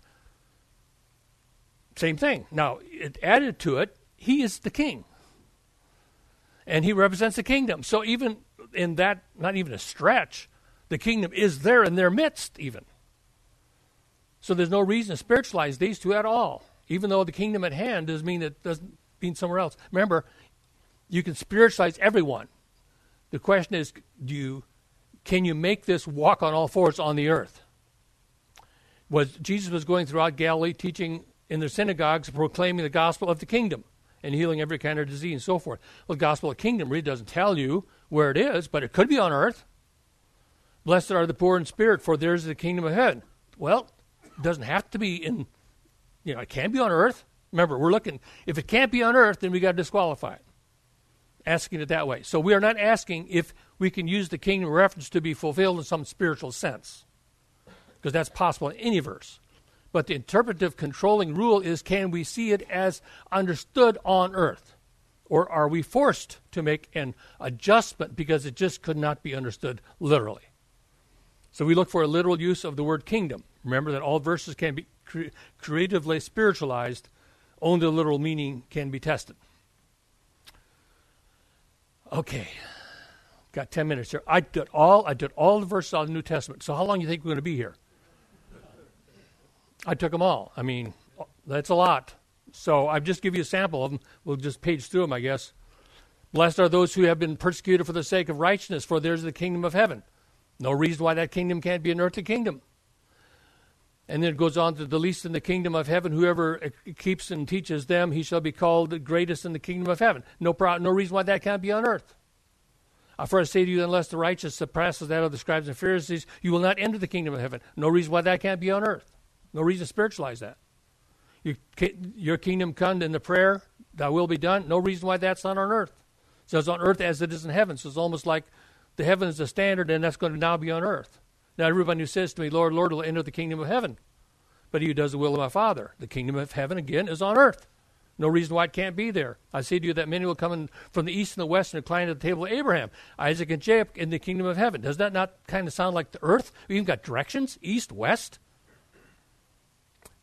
Same thing. Now, it added to it, he is the king. And he represents the kingdom. So even in that, not even a stretch, the kingdom is there in their midst even. So there's no reason to spiritualize these two at all. Even though the kingdom at hand doesn't mean it doesn't mean somewhere else. Remember, you can spiritualize everyone. The question is, do you, can you make this walk on all fours on the earth? Was Jesus was going throughout Galilee teaching in their synagogues, proclaiming the gospel of the kingdom and healing every kind of disease and so forth. Well, the gospel of the kingdom really doesn't tell you where it is, but it could be on earth. Blessed are the poor in spirit, for theirs is the kingdom of heaven. Well, it doesn't have to be in, you know, it can be on earth. Remember, we're looking, if it can't be on earth, then we got to disqualify it. Asking it that way. So we are not asking if we can use the kingdom reference to be fulfilled in some spiritual sense, because that's possible in any verse. But the interpretive controlling rule is, can we see it as understood on earth? Or are we forced to make an adjustment because it just could not be understood literally? So we look for a literal use of the word kingdom. Remember that all verses can be cre- creatively spiritualized. Only the literal meaning can be tested. Okay. Got ten minutes here. I did all I did all the verses out of the New Testament. So how long do you think we're going to be here? I took them all. I mean, that's a lot. So I've just give you a sample of them. We'll just page through them, I guess. Blessed are those who have been persecuted for the sake of righteousness, for theirs is the kingdom of heaven. No reason why that kingdom can't be an earthly kingdom. And then it goes on to the least in the kingdom of heaven. Whoever keeps and teaches them, he shall be called the greatest in the kingdom of heaven. No, pro- no reason why that can't be on earth. Uh, for I say to you, unless the righteous surpasses that of the scribes and Pharisees, you will not enter the kingdom of heaven. No reason why that can't be on earth. No reason to spiritualize that. You, your kingdom come in the prayer, thy will be done. No reason why that's not on earth. It says on earth as it is in heaven. So it's almost like the heaven is the standard, and that's going to now be on earth. Now everybody who says to me, Lord, Lord, will enter the kingdom of heaven. But he who does the will of my Father. The kingdom of heaven, again, is on earth. No reason why it can't be there. I say to you that many will come in from the east and the west and recline at the table of Abraham, Isaac, and Jacob in the kingdom of heaven. Does that not kind of sound like the earth? We even got directions, east, west.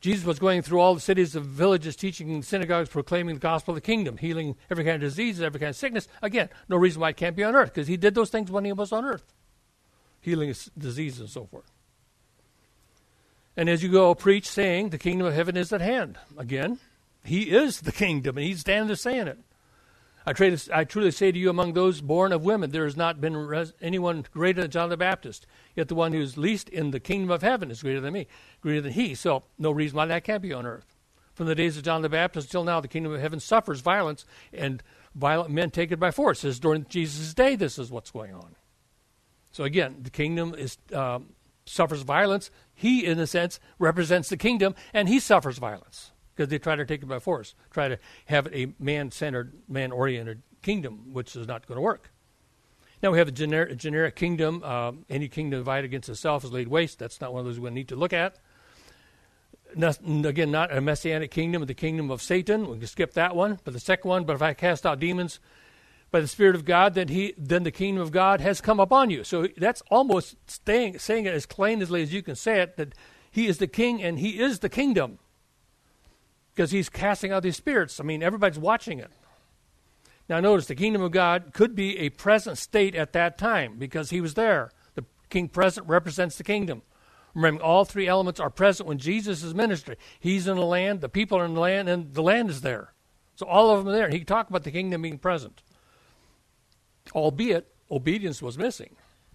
Jesus was going through all the cities and villages, teaching in synagogues, proclaiming the gospel of the kingdom, healing every kind of disease, every kind of sickness. Again, no reason why it can't be on earth, because he did those things when he was on earth, healing diseases and so forth. And as you go, preach, saying, the kingdom of heaven is at hand. Again, he is the kingdom, and he's standing there saying it. I, trade, I truly say to you, among those born of women, there has not been res- anyone greater than John the Baptist. Yet the one who is least in the kingdom of heaven is greater than me, greater than he. So no reason why that can't be on earth. From the days of John the Baptist till now, the kingdom of heaven suffers violence, and violent men take it by force. It says during Jesus' day, this is what's going on. So again, the kingdom is um, suffers violence. He, in a sense, represents the kingdom, and he suffers violence, because they try to take it by force, try to have a man-centered, man-oriented kingdom, which is not going to work. Now we have a generic, generic kingdom. Uh, any kingdom divided against itself is laid waste. That's not one of those we need to look at. Not, again, not a messianic kingdom, the kingdom of Satan. We can skip that one. But the second one, but if I cast out demons by the Spirit of God, then he, then the kingdom of God has come upon you. So that's almost staying, saying it as plainly as you can say it, that he is the king and he is the kingdom, because he's casting out these spirits. I mean, everybody's watching it. Now notice, the kingdom of God could be a present state at that time, because he was there. The king present represents the kingdom. Remember, all three elements are present when Jesus is ministry. He's in the land, the people are in the land, and the land is there. So all of them are there. He can talk about the kingdom being present. Albeit, obedience was missing.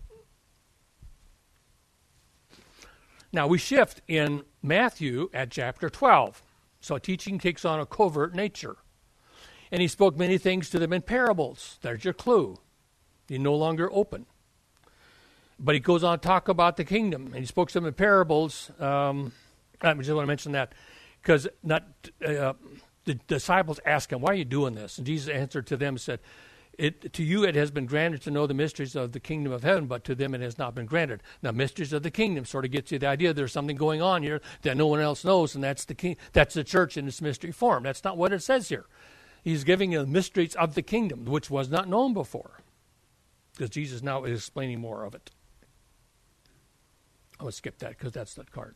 Now we shift in Matthew at chapter twelve. So teaching takes on a covert nature. And he spoke many things to them in parables. There's your clue. He's no longer open. But he goes on to talk about the kingdom. And he spoke to them in parables. Um, I just want to mention that, because not uh, the disciples asked him, why are you doing this? And Jesus answered to them and said, It, to you it has been granted to know the mysteries of the kingdom of heaven, but to them it has not been granted. Now, mysteries of the kingdom sort of gets you the idea there's something going on here that no one else knows, and that's the king, that's the church in its mystery form. That's not what it says here. He's giving you the mysteries of the kingdom, which was not known before, because Jesus now is explaining more of it. I'm going to skip that because that's that card.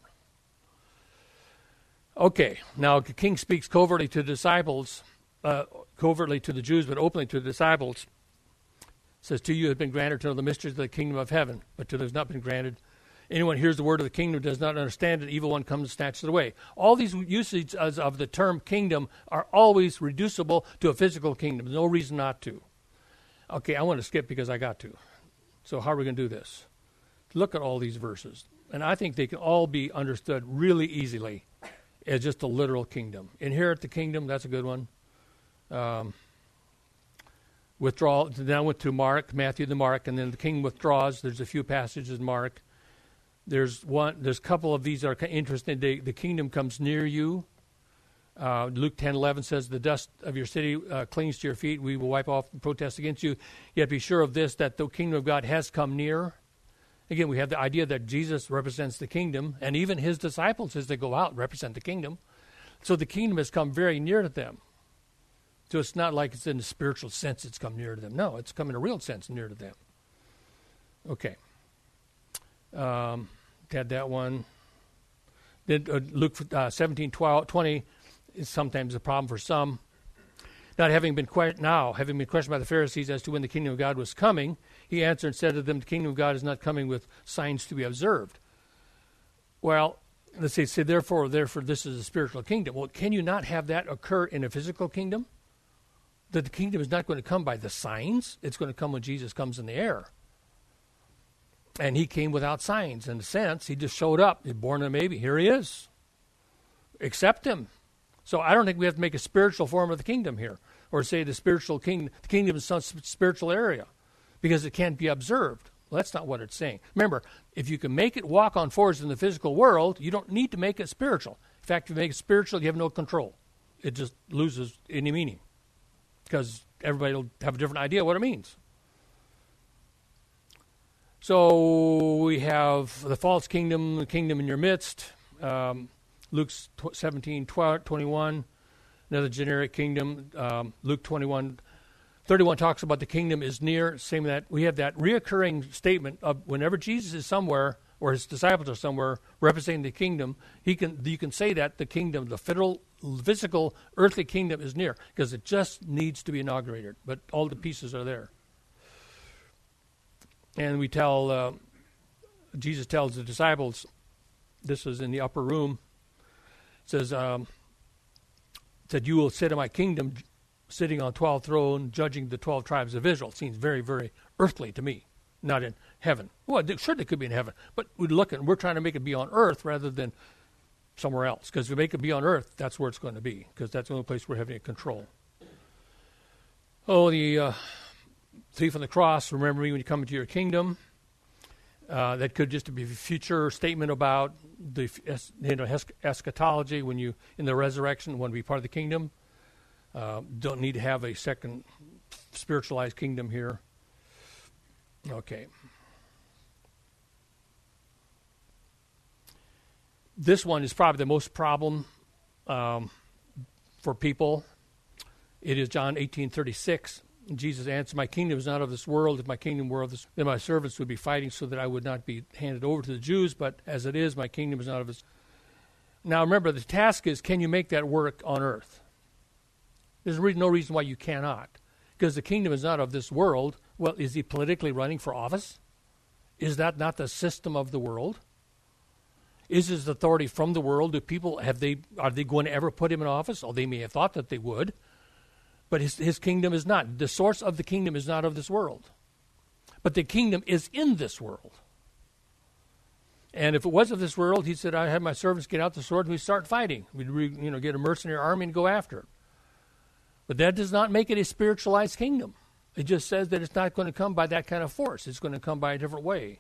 Okay, now the king speaks covertly to the disciples, uh, covertly to the Jews, but openly to the disciples. It says, to you has been granted to know the mysteries of the kingdom of heaven, but to those not been granted. Anyone hears the word of the kingdom does not understand it. Evil one comes and snatches it away. All these usages of the term kingdom are always reducible to a physical kingdom. There's no reason not to. Okay, I want to skip because I got to. So how are we going to do this? Look at all these verses. And I think they can all be understood really easily as just a literal kingdom. Inherit the kingdom, that's a good one. Um, withdrawal, then I went to Mark, Matthew to Mark, and then the king withdraws. There's a few passages in Mark. There's one. There's a couple of these that are interesting. The, the kingdom comes near you. Uh, Luke ten eleven says, the dust of your city uh, clings to your feet. We will wipe off the protest against you. Yet be sure of this, that the kingdom of God has come near. Again, we have the idea that Jesus represents the kingdom, and even his disciples, as they go out, represent the kingdom. So the kingdom has come very near to them. So it's not like it's in a spiritual sense it's come near to them. No, it's come in a real sense near to them. Okay. Um, had that one. Then uh, Luke uh, seventeen twelve, twenty is sometimes a problem for some. Not having been que- now, having been questioned by the Pharisees as to when the kingdom of God was coming, he answered and said to them, the kingdom of God is not coming with signs to be observed. Well, let's say, say therefore, therefore, this is a spiritual kingdom. Well, can you not have that occur in a physical kingdom? That the kingdom is not going to come by the signs. It's going to come when Jesus comes in the air. And he came without signs. In a sense, he just showed up. He's born a baby. Here he is. Accept him. So I don't think we have to make a spiritual form of the kingdom here, or say the spiritual king, the kingdom is some spiritual area, because it can't be observed. Well, that's not what it's saying. Remember, if you can make it walk on fours in the physical world, you don't need to make it spiritual. In fact, if you make it spiritual, you have no control. It just loses any meaning, because everybody will have a different idea what it means. So we have the false kingdom, the kingdom in your midst. Um, Luke seventeen, twelve, twenty-one, another generic kingdom. Um, Luke twenty-one, thirty-one talks about the kingdom is near. Same that we have that reoccurring statement of whenever Jesus is somewhere, or or his disciples are somewhere representing the kingdom, he can you can say that the kingdom, the federal, physical, earthly kingdom is near, because it just needs to be inaugurated. But all the pieces are there. And we tell, uh, Jesus tells the disciples, this is in the upper room, it says, um, said, you will sit in my kingdom, sitting on twelve throne, judging the twelve tribes of Israel. It seems very, very earthly to me, not in heaven. Well, they, sure, they could be in heaven, but we look at, we're trying to make it be on earth rather than somewhere else. Because if we make it be on earth, that's where it's going to be, because that's the only place we're having control. Oh, the uh, thief on the cross, remember me when you come into your kingdom. Uh, that could just be a future statement about the you know eschatology when you in the resurrection want to be part of the kingdom. Uh, don't need to have a second spiritualized kingdom here. Okay. This one is probably the most problem um, for people. It is John eighteen thirty-six. Jesus answered, my kingdom is not of this world. If my kingdom were of this, then my servants would be fighting so that I would not be handed over to the Jews. But as it is, my kingdom is not of this. Now remember, the task is, can you make that work on earth? There's really no reason why you cannot. Because the kingdom is not of this world. Well, is he politically running for office? Is that not the system of the world? Is his authority from the world? Do people, have they, are they going to ever put him in office? Oh, they may have thought that they would. But his, his kingdom is not. The source of the kingdom is not of this world. But the kingdom is in this world. And if it was of this world, he said, I had my servants get out the sword and we start fighting. We'd re, you know, get a mercenary army and go after it. But that does not make it a spiritualized kingdom. It just says that it's not going to come by that kind of force. It's going to come by a different way.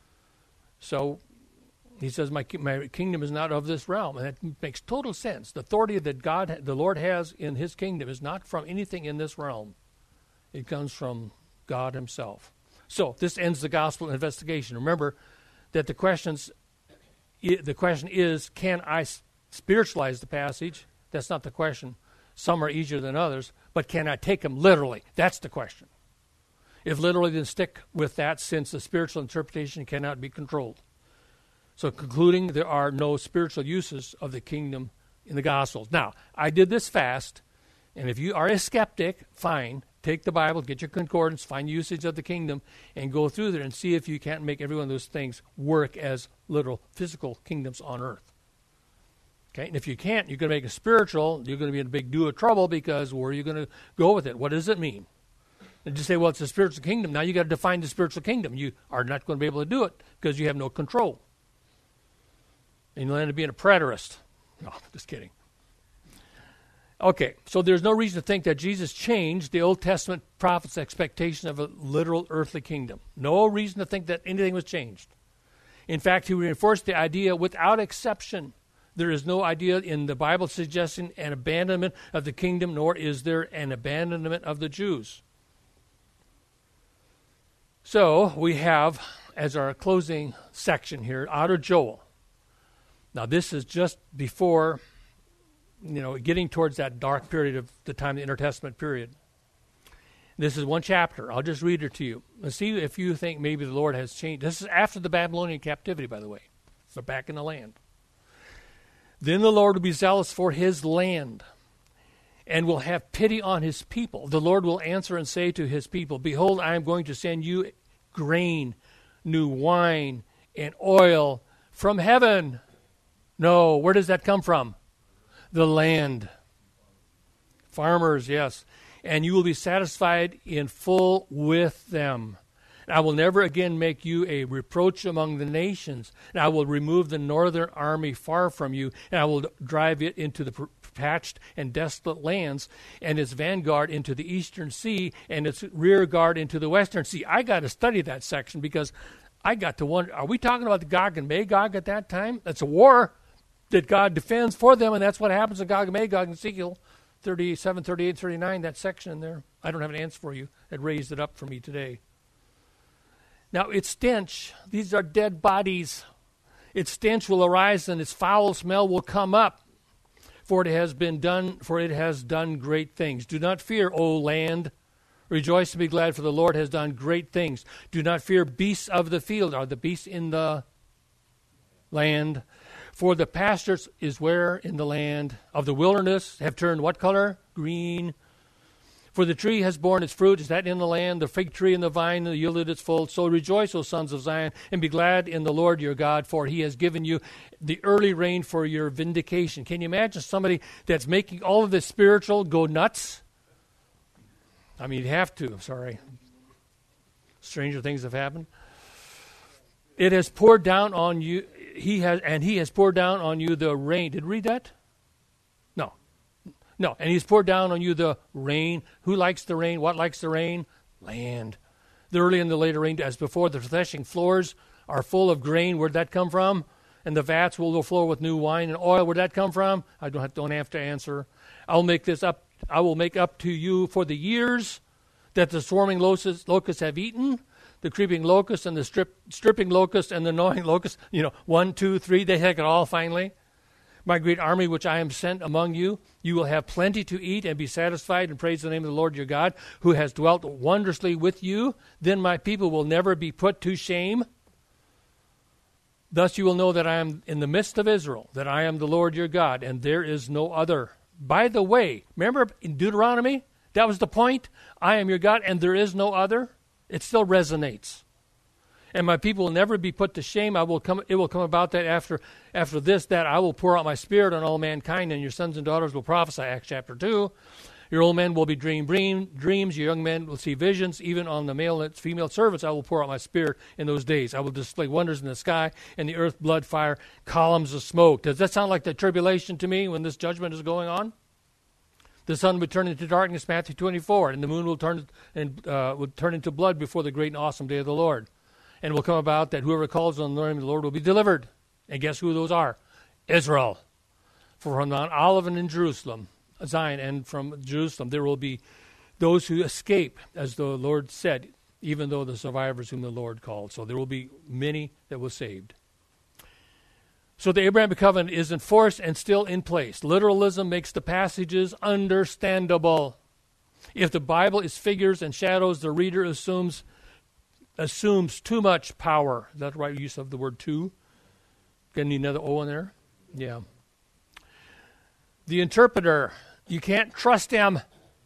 So he says, my, my kingdom is not of this realm. And that makes total sense. The authority that God, the Lord has in his kingdom is not from anything in this realm. It comes from God himself. So this ends the gospel investigation. Remember that the questions, the question is, can I spiritualize the passage? That's not the question. Some are easier than others. But can I take them literally? That's the question. If literally, then stick with that, since the spiritual interpretation cannot be controlled. So concluding, there are no spiritual uses of the kingdom in the Gospels. Now, I did this fast, and if you are a skeptic, fine. Take the Bible, get your concordance, find usage of the kingdom, and go through there and see if you can't make every one of those things work as literal physical kingdoms on earth. Okay, and if you can't, you're going to make it spiritual. You're going to be in a big dew of trouble, because where are you going to go with it? What does it mean? And just say, well, it's a spiritual kingdom. Now you got to define the spiritual kingdom. You are not going to be able to do it because you have no control. And you'll end up being a preterist. No, just kidding. Okay, so there's no reason to think that Jesus changed the Old Testament prophet's expectation of a literal earthly kingdom. No reason to think that anything was changed. In fact, he reinforced the idea without exception. There is no idea in the Bible suggesting an abandonment of the kingdom, nor is there an abandonment of the Jews. So we have, as our closing section here, out of Joel. Now, this is just before, you know, getting towards that dark period of the time, the intertestament period. This is one chapter. I'll just read it to you. And see if you think maybe the Lord has changed. This is after the Babylonian captivity, by the way. So back in the land. Then the Lord will be zealous for his land and will have pity on his people. The Lord will answer and say to his people, behold, I am going to send you grain, new wine, and oil from heaven. No, where does that come from? The land. Farmers, yes. And you will be satisfied in full with them. And I will never again make you a reproach among the nations. And I will remove the northern army far from you, and I will drive it into the patched and desolate lands, and its vanguard into the eastern sea, and its rear guard into the western sea. I got to study that section, because I got to wonder, are we talking about the Gog and Magog at that time? That's a war that God defends for them, and that's what happens to Gog and Magog in Ezekiel thirty-seven, thirty-eight, thirty-nine, that section in there. I don't have an answer for you. It raised it up for me today. Now, its stench, these are dead bodies. Its stench will arise, and its foul smell will come up, for it has been done, for it has done great things. Do not fear, O land. Rejoice and be glad, for the Lord has done great things. Do not fear beasts of the field. Are the beasts in the land. For the pastures is where in the land of the wilderness have turned what color? Green. For the tree has borne its fruit. Is that in the land? The fig tree and the vine yielded its full. So rejoice, O sons of Zion, and be glad in the Lord your God, for he has given you the early rain for your vindication. Can you imagine somebody that's making all of this spiritual go nuts? I mean, you have to. I'm sorry. Stranger things have happened. It has poured down on you. He has, and he has poured down on you the rain. Did you read that? No. No. And he's poured down on you the rain. Who likes the rain? What likes the rain? Land. The early and the later rain, as before, the threshing floors are full of grain. Where'd that come from? And the vats will overflow with new wine and oil. Where'd that come from? I don't have, don't have to answer. I'll make this up. I will make up to you for the years that the swarming locusts, locusts have eaten, the creeping locust and the strip, stripping locust and the gnawing locust. You know, one, two, three, they take it all finally. My great army which I am sent among you, you will have plenty to eat and be satisfied, and praise the name of the Lord your God, who has dwelt wondrously with you. Then my people will never be put to shame. Thus you will know that I am in the midst of Israel, that I am the Lord your God, and there is no other. By the way, remember in Deuteronomy, that was the point. I am your God, and there is no other. It still resonates. And my people will never be put to shame. I will come. It will come about that after after this, that I will pour out my spirit on all mankind, and your sons and daughters will prophesy. Acts chapter two. Your old men will be dream, dream dreams. Your young men will see visions. Even on the male and female servants, I will pour out my spirit in those days. I will display wonders in the sky, and the earth, blood, fire, columns of smoke. Does that sound like the tribulation to me when this judgment is going on? The sun will turn into darkness, Matthew twenty-four, and the moon will turn and uh, will turn into blood before the great and awesome day of the Lord. And it will come about that whoever calls on the name of the Lord will be delivered. And guess who those are? Israel. For from Mount Olivet in Jerusalem, Zion, and from Jerusalem, there will be those who escape, as the Lord said, even though the survivors whom the Lord called. So there will be many that were saved. So the Abrahamic covenant is enforced and still in place. Literalism makes the passages understandable. If the Bible is figures and shadows, the reader assumes assumes too much power. Is that the right use of the word too? Got any another O in there? Yeah. The interpreter, you can't trust him.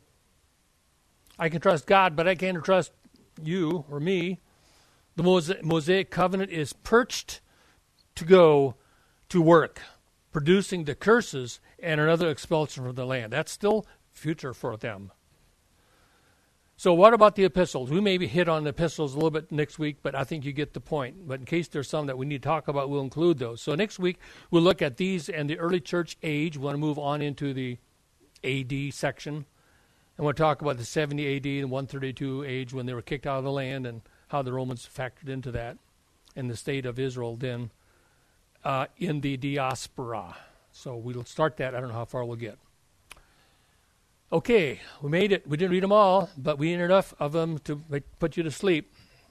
I can trust God, but I can't trust you or me. The Mosaic covenant is perched to go to work, producing the curses and another expulsion from the land. That's still future for them. So what about the epistles? We maybe hit on the epistles a little bit next week, but I think you get the point. But in case there's some that we need to talk about, we'll include those. So next week, we'll look at these and the early church age. We want to move on into the A D section. And we'll talk about the seventy A D and one thirty-two age when they were kicked out of the land and how the Romans factored into that and the state of Israel then uh, in the diaspora. So we'll start that. I don't know how far we'll get. Okay, we made it. We didn't read them all, but we had enough of them to make, put you to sleep.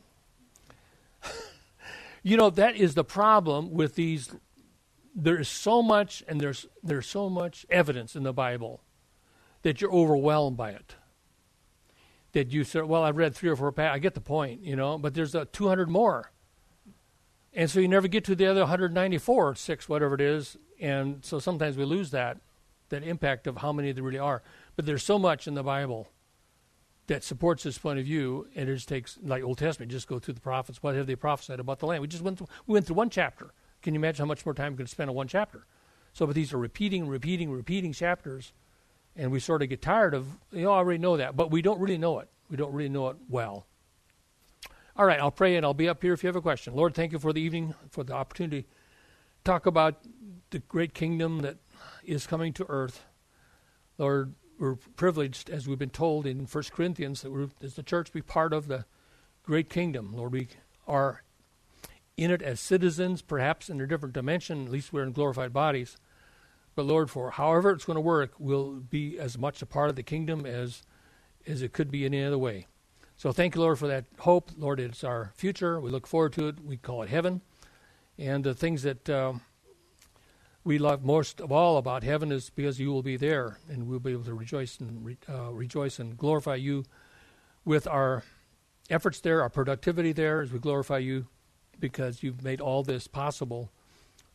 You know, that is the problem with these. There is so much, and there's there's so much evidence in the Bible that you're overwhelmed by it. That you say, well, I've read three or four passages. I get the point, you know, but there's uh, two hundred more. And so you never get to the other one hundred ninety-four or six, whatever it is. And so sometimes we lose that, that impact of how many there really are. But there's so much in the Bible that supports this point of view, and it just takes, like Old Testament, just go through the prophets. What have they prophesied about the land? We just went through, we went through one chapter. Can you imagine how much more time we could spend on one chapter? So, but these are repeating, repeating, repeating chapters, and we sort of get tired of, you know, I already know that, but we don't really know it. We don't really know it well. All right, I'll pray, and I'll be up here if you have a question. Lord, thank you for the evening, for the opportunity to talk about the great kingdom that is coming to earth. Lord, we're privileged, as we've been told in First Corinthians, that we're, as the church, be part of the great kingdom. Lord, we are in it as citizens, perhaps in a different dimension. At least we're in glorified bodies. But Lord, for however it's going to work, we'll be as much a part of the kingdom as as it could be in any other way. So thank you, Lord, for that hope. Lord, it's our future. We look forward to it. We call it heaven. And the things that uh, we love most of all about heaven is because you will be there, and we'll be able to rejoice and re- uh, rejoice and glorify you with our efforts there, our productivity there, as we glorify you, because you've made all this possible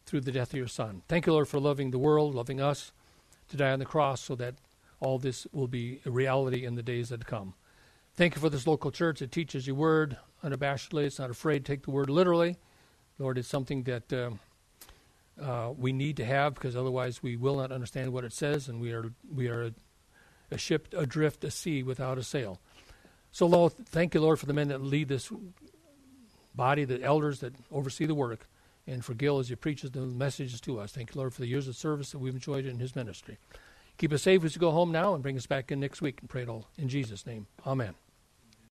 through the death of your Son. Thank you, Lord, for loving the world, loving us, to die on the cross so that all this will be a reality in the days that come. Thank you for this local church that teaches your word unabashedly. It's not afraid to take the word literally. Lord, it's something that uh, uh, we need to have, because otherwise we will not understand what it says, and we are we are a, a ship adrift at sea without a sail. So, Lord, thank you, Lord, for the men that lead this body, the elders that oversee the work, and for Gil as he preaches the messages to us. Thank you, Lord, for the years of service that we've enjoyed in his ministry. Keep us safe as we go home now, and bring us back in next week, and pray it all in Jesus' name. Amen.